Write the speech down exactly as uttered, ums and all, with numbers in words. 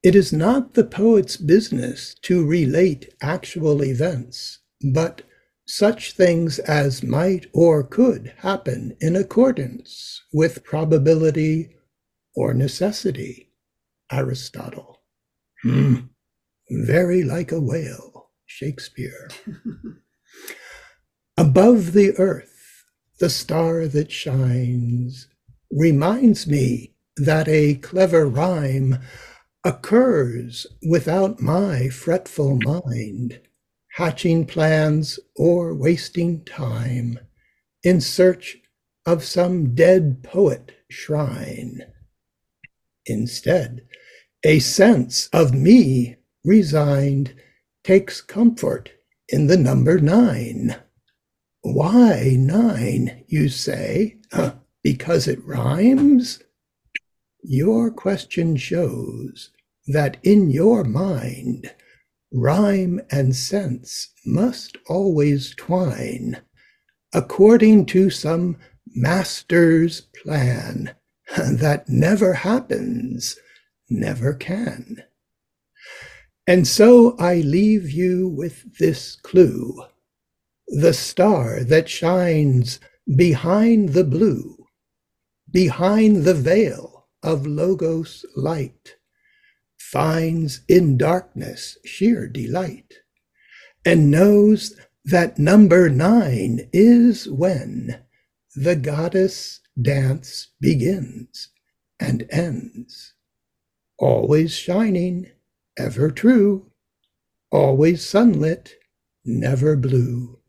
It is not the poet's business to relate actual events, but such things as might or could happen in accordance with probability or necessity. Aristotle. Hmm. Very like a whale. Shakespeare. Above the earth, the star that shines reminds me that a clever rhyme occurs without my fretful mind, hatching plans or wasting time in search of some dead poet shrine. Instead, a sense of me resigned takes comfort in the number nine. Why nine, you say? Huh, because it rhymes? Your question shows that in your mind, rhyme and sense must always twine according to some master's plan that never happens, never can. And so I leave you with this clue: the star that shines behind the blue, behind the veil of Logos light, finds in darkness sheer delight, and knows that number nine is when the goddess dance begins and ends. Always shining, ever true, always sunlit, never blue.